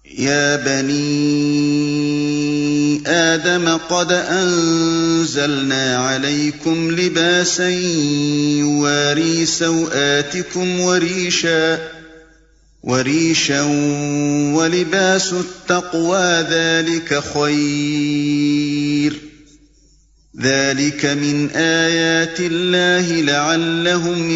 يا بني آدم قد أنزلنا عليكم لباسا يواري سوآتكم وريشا ولباس التقوى ذلك خير ذلك من آيات الله لعلهم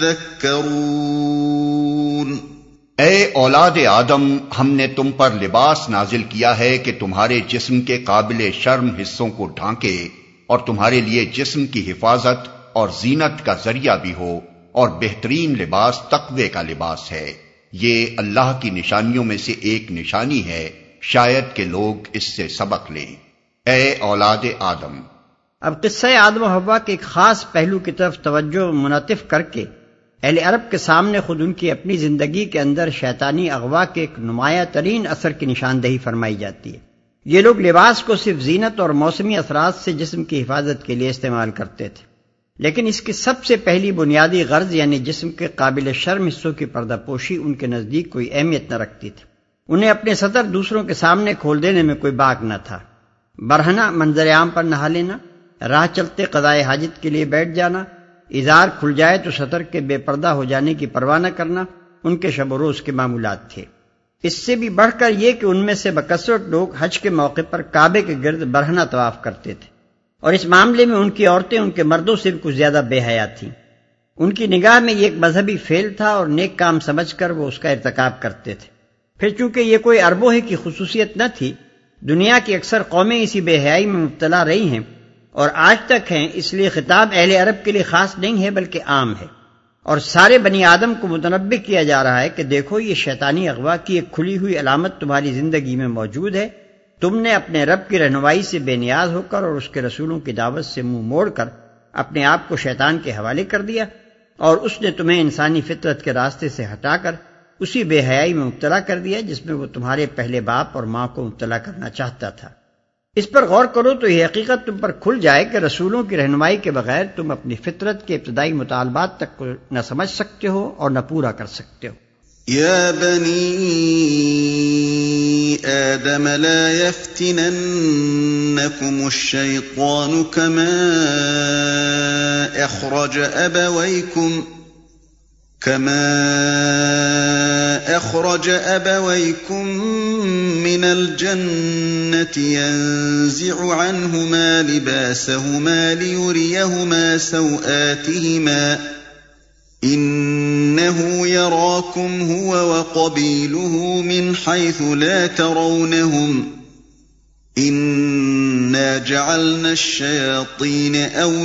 يذكرون۔ اے اولاد آدم، ہم نے تم پر لباس نازل کیا ہے کہ تمہارے جسم کے قابل شرم حصوں کو ڈھانکے اور تمہارے لیے جسم کی حفاظت اور زینت کا ذریعہ بھی ہو، اور بہترین لباس تقوی کا لباس ہے۔ یہ اللہ کی نشانیوں میں سے ایک نشانی ہے، شاید کہ لوگ اس سے سبق لیں۔ اے اولاد آدم۔ اب قصہ آدم و حوا کے ایک خاص پہلو کی طرف توجہ منعطف کر کے اہل عرب کے سامنے خود ان کی اپنی زندگی کے اندر شیطانی اغوا کے ایک نمایاں ترین اثر کی نشاندہی فرمائی جاتی ہے۔ یہ لوگ لباس کو صرف زینت اور موسمی اثرات سے جسم کی حفاظت کے لیے استعمال کرتے تھے، لیکن اس کی سب سے پہلی بنیادی غرض یعنی جسم کے قابل شرم حصوں کی پردہ پوشی ان کے نزدیک کوئی اہمیت نہ رکھتی تھی۔ انہیں اپنے سطر دوسروں کے سامنے کھول دینے میں کوئی باک نہ تھا۔ برہنہ منظر عام پر نہا لینا، راہ چلتے قضائے حاجت کے لیے بیٹھ جانا، ازار کھل جائے تو سطر کے بے پردہ ہو جانے کی پرواہ نہ کرنا ان کے شب و روز کے معمولات تھے۔ اس سے بھی بڑھ کر یہ کہ ان میں سے بکثرت لوگ حج کے موقع پر کعبے کے گرد برہنہ طواف کرتے تھے، اور اس معاملے میں ان کی عورتیں ان کے مردوں سے بھی کچھ زیادہ بے حیا تھیں۔ ان کی نگاہ میں یہ ایک مذہبی فعل تھا اور نیک کام سمجھ کر وہ اس کا ارتکاب کرتے تھے۔ پھر چونکہ یہ کوئی اربوں کی خصوصیت نہ تھی، دنیا کی اکثر قومیں اسی بے حیائی میں مبتلا رہی ہیں اور آج تک ہیں، اس لیے خطاب اہل عرب کے لیے خاص نہیں ہے بلکہ عام ہے، اور سارے بنی آدم کو متنبہ کیا جا رہا ہے کہ دیکھو یہ شیطانی اغوا کی ایک کھلی ہوئی علامت تمہاری زندگی میں موجود ہے۔ تم نے اپنے رب کی رہنمائی سے بے نیاز ہو کر اور اس کے رسولوں کی دعوت سے منہ موڑ کر اپنے آپ کو شیطان کے حوالے کر دیا، اور اس نے تمہیں انسانی فطرت کے راستے سے ہٹا کر اسی بے حیائی میں مبتلا کر دیا جس میں وہ تمہارے پہلے باپ اور ماں کو مبتلا کرنا چاہتا تھا۔ اس پر غور کرو تو یہ حقیقت تم پر کھل جائے کہ رسولوں کی رہنمائی کے بغیر تم اپنی فطرت کے ابتدائی مطالبات تک کو نہ سمجھ سکتے ہو اور نہ پورا کر سکتے ہو۔ یا بنی آدم لا يفتننکم الشیطان كما أخرج أبويكم من الجنة ينزع عنهما لباسهما ليريهما سوآتهما إنه يراكم هو وقبيله من حيث لا ترونهم إنا جعلنا الشياطين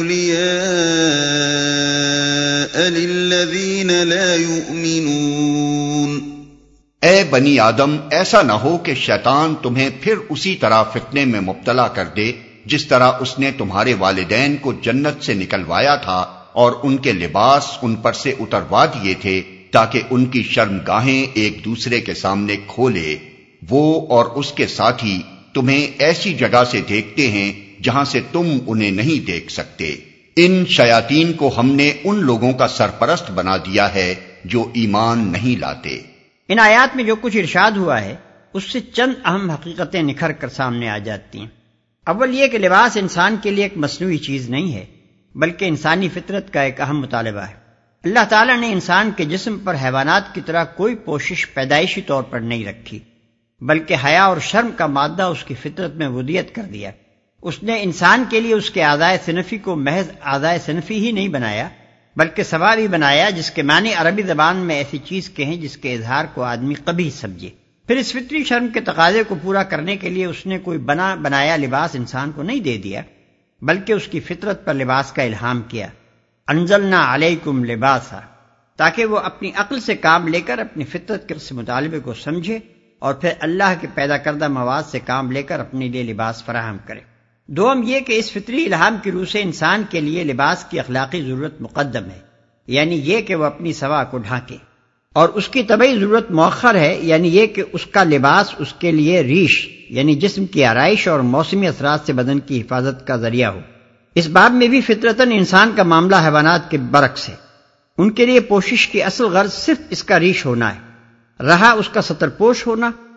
أولياء للذين لا يؤمنون۔ اے بنی آدم، ایسا نہ ہو کہ شیطان تمہیں پھر اسی طرح فتنے میں مبتلا کر دے جس طرح اس نے تمہارے والدین کو جنت سے نکلوایا تھا اور ان کے لباس ان پر سے اتروا دیے تھے تاکہ ان کی شرمگاہیں ایک دوسرے کے سامنے کھولے۔ وہ اور اس کے ساتھی تمہیں ایسی جگہ سے دیکھتے ہیں جہاں سے تم انہیں نہیں دیکھ سکتے۔ ان شیاطین کو ہم نے ان لوگوں کا سرپرست بنا دیا ہے جو ایمان نہیں لاتے۔ ان آیات میں جو کچھ ارشاد ہوا ہے اس سے چند اہم حقیقتیں نکھر کر سامنے آ جاتی ہیں۔ اول یہ کہ لباس انسان کے لیے ایک مصنوعی چیز نہیں ہے بلکہ انسانی فطرت کا ایک اہم مطالبہ ہے۔ اللہ تعالیٰ نے انسان کے جسم پر حیوانات کی طرح کوئی پوشش پیدائشی طور پر نہیں رکھی، بلکہ حیا اور شرم کا مادہ اس کی فطرت میں ودیت کر دیا۔ اس نے انسان کے لیے اس کے اعضائے صنفی کو محض اعضائے صنفی ہی نہیں بنایا بلکہ سوا بھی بنایا، جس کے معنی عربی زبان میں ایسی چیز کے ہیں جس کے اظہار کو آدمی قبیح سمجھے۔ پھر اس فطری شرم کے تقاضے کو پورا کرنے کے لیے اس نے کوئی بنایا لباس انسان کو نہیں دے دیا بلکہ اس کی فطرت پر لباس کا الہام کیا، انزلنا علیکم لباسا، تاکہ وہ اپنی عقل سے کام لے کر اپنی فطرت کے اس مطالبے کو سمجھے اور پھر اللہ کے پیدا کردہ مواد سے کام لے کر اپنے لیے لباس فراہم کرے۔ دوم یہ کہ اس فطری الہام کی روح سے انسان کے لیے لباس کی اخلاقی ضرورت مقدم ہے، یعنی یہ کہ وہ اپنی سوا کو ڈھانکے، اور اس کی طبعی ضرورت مؤخر ہے، یعنی یہ کہ اس کا لباس اس کے لیے ریش یعنی جسم کی آرائش اور موسمی اثرات سے بدن کی حفاظت کا ذریعہ ہو۔ اس باب میں بھی فطرتاً انسان کا معاملہ حیوانات کے برعکس ہے۔ ان کے لیے پوشش کی اصل غرض صرف اس کا ریش ہونا ہے، رہا اس کا سطر پوش ہونا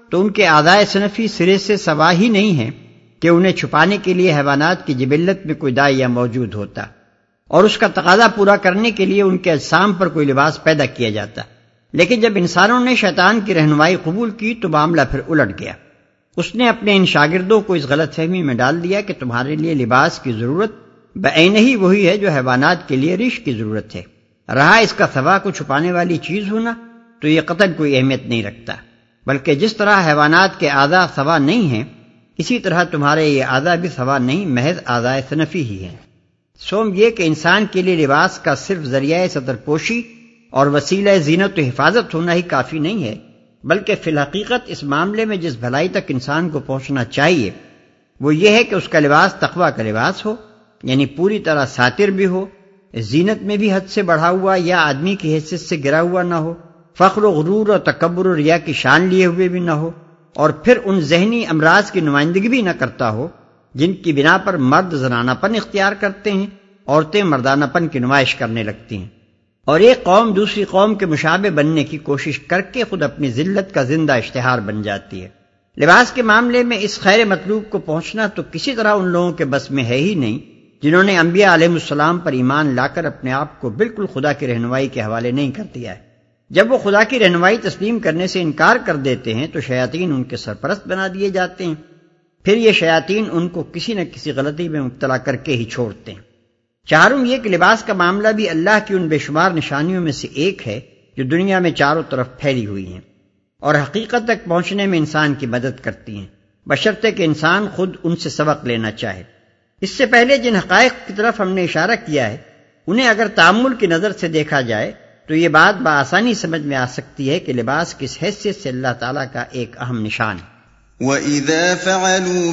تو ان کے اعضائے صنفی سرے سے سوا ہی نہیں ہیں کہ انہیں چھپانے کے لیے حیوانات کی جبلت میں کوئی داعیہ موجود ہوتا اور اس کا تقاضا پورا کرنے کے لیے ان کے اجسام پر کوئی لباس پیدا کیا جاتا، لیکن جب انسانوں نے شیطان کی رہنمائی قبول کی تو معاملہ پھر الٹ گیا۔ اس نے اپنے ان شاگردوں کو اس غلط فہمی میں ڈال دیا کہ تمہارے لیے لباس کی ضرورت بعینہ ہی وہی ہے جو حیوانات کے لیے ریش کی ضرورت ہے۔ رہا اس کا ثوا کو چھپانے والی چیز ہونا تو یہ قطعاً کوئی اہمیت نہیں رکھتا، بلکہ جس طرح حیوانات کے اعضاء ثوا نہیں ہیں اسی طرح تمہارے یہ اعضاء بھی ثوا نہیں، محض اعضاء صنفی ہی ہیں۔ سوم یہ کہ انسان کے لیے لباس کا صرف ذریعہ ستر پوشی اور وسیلہ زینت و حفاظت ہونا ہی کافی نہیں ہے، بلکہ فی الحقیقت اس معاملے میں جس بھلائی تک انسان کو پہنچنا چاہیے وہ یہ ہے کہ اس کا لباس تقویٰ کا لباس ہو، یعنی پوری طرح ساتر بھی ہو، زینت میں بھی حد سے بڑھا ہوا یا آدمی کی حیثیت سے گرا ہوا نہ ہو، فخر و غرور اور تکبر و ریا کی شان لیے ہوئے بھی نہ ہو، اور پھر ان ذہنی امراض کی نمائندگی بھی نہ کرتا ہو جن کی بنا پر مرد زنانہ پن اختیار کرتے ہیں، عورتیں مردانہ پن کی نمائش کرنے لگتی ہیں، اور ایک قوم دوسری قوم کے مشابہ بننے کی کوشش کر کے خود اپنی ذلت کا زندہ اشتہار بن جاتی ہے۔ لباس کے معاملے میں اس خیر مطلوب کو پہنچنا تو کسی طرح ان لوگوں کے بس میں ہے ہی نہیں جنہوں نے انبیاء علیہ السلام پر ایمان لا کر اپنے آپ کو بالکل خدا کی رہنمائی کے حوالے نہیں کر دیا ہے۔ جب وہ خدا کی رہنمائی تسلیم کرنے سے انکار کر دیتے ہیں تو شیاطین ان کے سرپرست بنا دیے جاتے ہیں، پھر یہ شیاطین ان کو کسی نہ کسی غلطی میں مبتلا کر کے ہی چھوڑتے ہیں۔ چہارم یہ کہ لباس کا معاملہ بھی اللہ کی ان بے شمار نشانیوں میں سے ایک ہے جو دنیا میں چاروں طرف پھیلی ہوئی ہیں اور حقیقت تک پہنچنے میں انسان کی مدد کرتی ہیں، بشرطے کہ انسان خود ان سے سبق لینا چاہے۔ اس سے پہلے جن حقائق کی طرف ہم نے اشارہ کیا ہے انہیں اگر تأمل کی نظر سے دیکھا جائے تو یہ بات بآسانی سمجھ میں آ سکتی ہے کہ لباس کس حیثیت سے اللہ تعالیٰ کا ایک اہم نشان ہے۔ وَإِذَا فَعَلُوا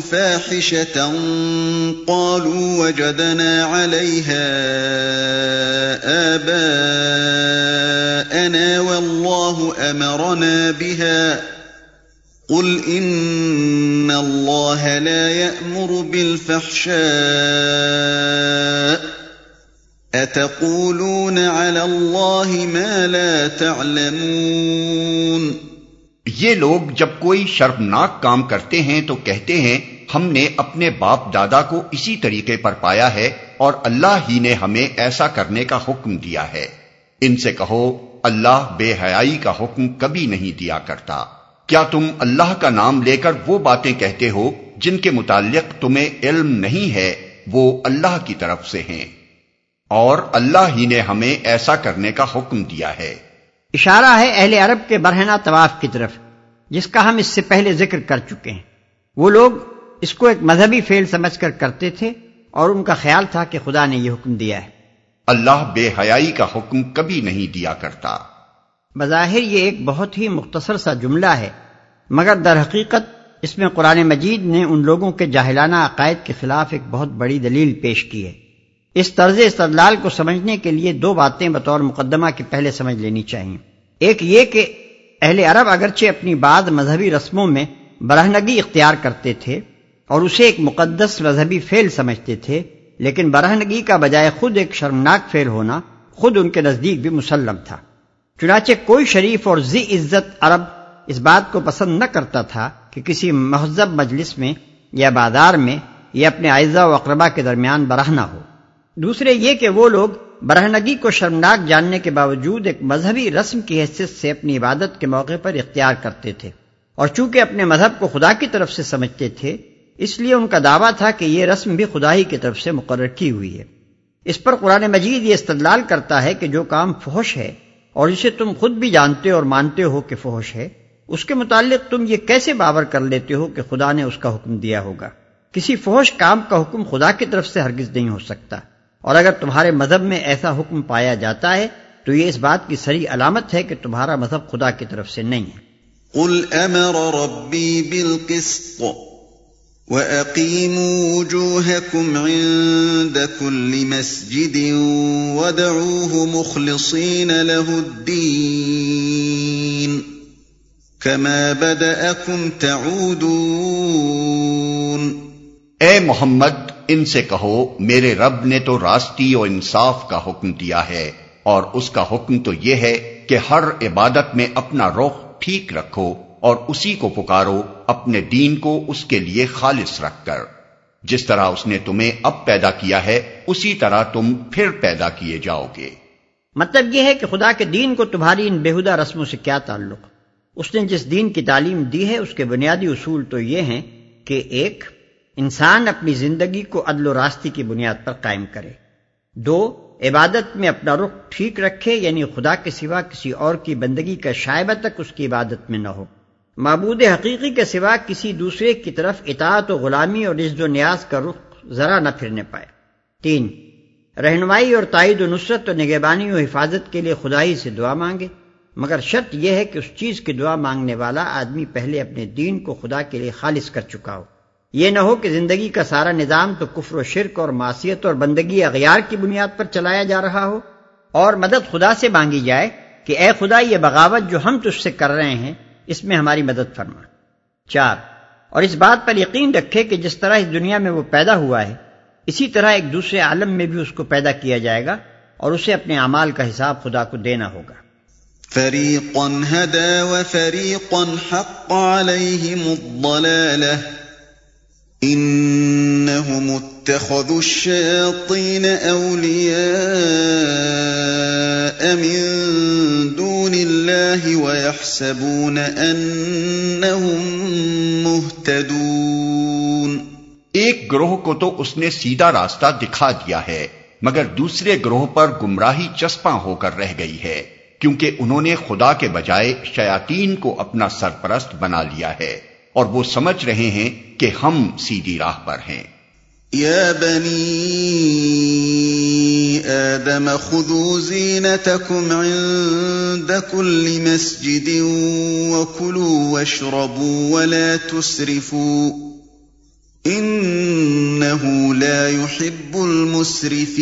فَاحِشَةً قَالُوا وَجَدْنَا عَلَيْهَا آبَاءَنَا وَاللَّهُ أَمَرَنَا بِهَا قُلْ إِنَّ اللَّهَ لَا يَأْمُرُ بِالْفَحْشَاءِ أَتَقُولُونَ عَلَى اللَّهِ مَا لَا تَعْلَمُونَ۔ یہ لوگ جب کوئی شرمناک کام کرتے ہیں تو کہتے ہیں ہم نے اپنے باپ دادا کو اسی طریقے پر پایا ہے اور اللہ ہی نے ہمیں ایسا کرنے کا حکم دیا ہے۔ ان سے کہو اللہ بے حیائی کا حکم کبھی نہیں دیا کرتا۔ کیا تم اللہ کا نام لے کر وہ باتیں کہتے ہو جن کے متعلق تمہیں علم نہیں ہے، وہ اللہ کی طرف سے ہیں اور اللہ ہی نے ہمیں ایسا کرنے کا حکم دیا ہے۔ اشارہ ہے اہل عرب کے برہنہ طواف کی طرف جس کا ہم اس سے پہلے ذکر کر چکے ہیں۔ وہ لوگ اس کو ایک مذہبی فعل سمجھ کر کرتے تھے اور ان کا خیال تھا کہ خدا نے یہ حکم دیا ہے۔ اللہ بے حیائی کا حکم کبھی نہیں دیا کرتا۔ بظاہر یہ ایک بہت ہی مختصر سا جملہ ہے، مگر در حقیقت اس میں قرآن مجید نے ان لوگوں کے جاہلانہ عقائد کے خلاف ایک بہت بڑی دلیل پیش کی ہے۔ اس طرز استدلال کو سمجھنے کے لیے دو باتیں بطور مقدمہ کے پہلے سمجھ لینی چاہیے۔ ایک یہ کہ اہل عرب اگرچہ اپنی بعض مذہبی رسموں میں برہنگی اختیار کرتے تھے اور اسے ایک مقدس مذہبی فعل سمجھتے تھے، لیکن برہنگی کا بجائے خود ایک شرمناک فعل ہونا خود ان کے نزدیک بھی مسلم تھا۔ چنانچہ کوئی شریف اور ذی عزت عرب اس بات کو پسند نہ کرتا تھا کہ کسی مہذب مجلس میں یا بازار میں یا اپنے اعزاء و اقربا کے درمیان برہنہ ہو۔ دوسرے یہ کہ وہ لوگ برہنگی کو شرمناک جاننے کے باوجود ایک مذہبی رسم کی حیثیت سے اپنی عبادت کے موقع پر اختیار کرتے تھے، اور چونکہ اپنے مذہب کو خدا کی طرف سے سمجھتے تھے اس لیے ان کا دعویٰ تھا کہ یہ رسم بھی خدا ہی کی طرف سے مقرر کی ہوئی ہے۔ اس پر قرآن مجید یہ استدلال کرتا ہے کہ جو کام فحش ہے اور جسے تم خود بھی جانتے اور مانتے ہو کہ فحش ہے، اس کے متعلق تم یہ کیسے باور کر لیتے ہو کہ خدا نے اس کا حکم دیا ہوگا؟ کسی فحش کام کا حکم خدا کی طرف سے ہرگز نہیں ہو سکتا، اور اگر تمہارے مذہب میں ایسا حکم پایا جاتا ہے تو یہ اس بات کی صریح علامت ہے کہ تمہارا مذہب خدا کی طرف سے نہیں ہے۔ قل امر ربی بالقسط وَأَقِيمُوا وُجُوهَكُمْ عِندَ كُلِّ مَسْجِدٍ وَادْعُوهُ مُخْلِصِينَ لَهُ الدِّينَ كَمَا بَدَأَكُمْ تَعُودُونَ۔ اے محمد ان سے کہو میرے رب نے تو راستی و انصاف کا حکم دیا ہے، اور اس کا حکم تو یہ ہے کہ ہر عبادت میں اپنا رخ ٹھیک رکھو اور اسی کو پکارو اپنے دین کو اس کے لیے خالص رکھ کر۔ جس طرح اس نے تمہیں اب پیدا کیا ہے اسی طرح تم پھر پیدا کیے جاؤ گے۔ مطلب یہ ہے کہ خدا کے دین کو تمہاری ان بےہودہ رسموں سے کیا تعلق؟ اس نے جس دین کی تعلیم دی ہے اس کے بنیادی اصول تو یہ ہیں کہ ایک، انسان اپنی زندگی کو عدل و راستی کی بنیاد پر قائم کرے، دو، عبادت میں اپنا رخ ٹھیک رکھے، یعنی خدا کے سوا کسی اور کی بندگی کا شائبہ تک اس کی عبادت میں نہ ہو، معبود حقیقی کے سوا کسی دوسرے کی طرف اطاعت و غلامی اور عز و نیاز کا رخ ذرا نہ پھرنے پائے، تین، رہنمائی اور تائید و نصرت و نگہبانی و حفاظت کے لیے خدائی سے دعا مانگے، مگر شرط یہ ہے کہ اس چیز کی دعا مانگنے والا آدمی پہلے اپنے دین کو خدا کے لیے خالص کر چکا ہو، یہ نہ ہو کہ زندگی کا سارا نظام تو کفر و شرک اور معصیت اور بندگی اغیار کی بنیاد پر چلایا جا رہا ہو، اور مدد خدا سے مانگی جائے کہ اے خدا یہ بغاوت جو ہم تجھ سے کر رہے ہیں اس میں ہماری مدد فرما، چار، اور اس بات پر یقین رکھے کہ جس طرح اس دنیا میں وہ پیدا ہوا ہے اسی طرح ایک دوسرے عالم میں بھی اس کو پیدا کیا جائے گا اور اسے اپنے اعمال کا حساب خدا کو دینا ہوگا۔ فریقا ہدی وفریقا حق علیہم الضلالہ انہم اتخذوا الشیاطین اولیاء من دون اللہ ویحسبون انہم مہتدون۔ ایک گروہ کو تو اس نے سیدھا راستہ دکھا دیا ہے مگر دوسرے گروہ پر گمراہی چسپاں ہو کر رہ گئی ہے، کیونکہ انہوں نے خدا کے بجائے شیاطین کو اپنا سرپرست بنا لیا ہے اور وہ سمجھ رہے ہیں کہ ہم سیدھی راہ پر ہیں۔ یا بنی آدم خذوا زینتکم عند کل مسجد وکلوا واشربوا ولا تسرفوا انہ لا يحب المسرفین۔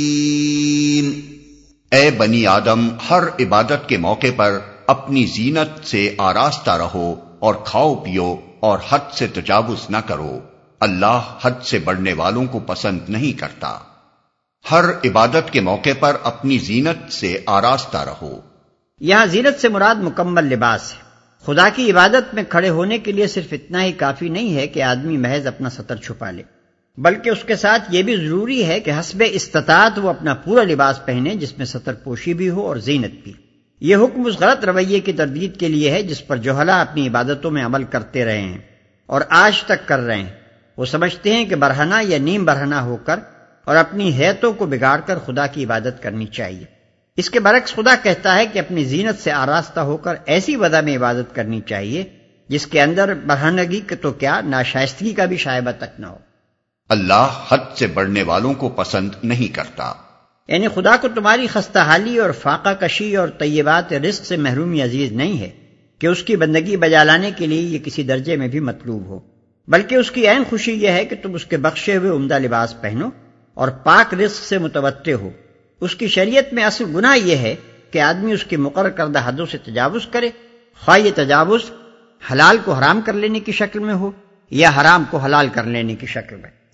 اے بنی آدم، ہر عبادت کے موقع پر اپنی زینت سے آراستہ رہو اور کھاؤ پیو اور حد سے تجاوز نہ کرو، اللہ حد سے بڑھنے والوں کو پسند نہیں کرتا۔ ہر عبادت کے موقع پر اپنی زینت سے آراستہ رہو۔ یہاں زینت سے مراد مکمل لباس ہے۔ خدا کی عبادت میں کھڑے ہونے کے لیے صرف اتنا ہی کافی نہیں ہے کہ آدمی محض اپنا سطر چھپا لے، بلکہ اس کے ساتھ یہ بھی ضروری ہے کہ حسب استطاعت وہ اپنا پورا لباس پہنے جس میں سطر پوشی بھی ہو اور زینت بھی۔ یہ حکم اس غلط رویے کی تردید کے لیے ہے جس پر جوہلا اپنی عبادتوں میں عمل کرتے رہے ہیں اور آج تک کر رہے ہیں۔ وہ سمجھتے ہیں کہ برہنہ یا نیم برہنہ ہو کر اور اپنی حیتوں کو بگاڑ کر خدا کی عبادت کرنی چاہیے۔ اس کے برعکس خدا کہتا ہے کہ اپنی زینت سے آراستہ ہو کر ایسی وضع میں عبادت کرنی چاہیے جس کے اندر برہنگی تو کیا ناشائستگی کا بھی شائبہ تک نہ ہو۔ اللہ حد سے بڑھنے والوں کو پسند نہیں کرتا، یعنی خدا کو تمہاری خستہ حالی اور فاقہ کشی اور طیبات رزق سے محرومی عزیز نہیں ہے کہ اس کی بندگی بجا لانے کے لیے یہ کسی درجے میں بھی مطلوب ہو، بلکہ اس کی عین خوشی یہ ہے کہ تم اس کے بخشے ہوئے عمدہ لباس پہنو اور پاک رزق سے متوطع ہو۔ اس کی شریعت میں اصل گناہ یہ ہے کہ آدمی اس کی مقرر کردہ حدوں سے تجاوز کرے، خواہ یہ تجاوز حلال کو حرام کر لینے کی شکل میں ہو یا حرام کو حلال کر لینے کی شکل میں۔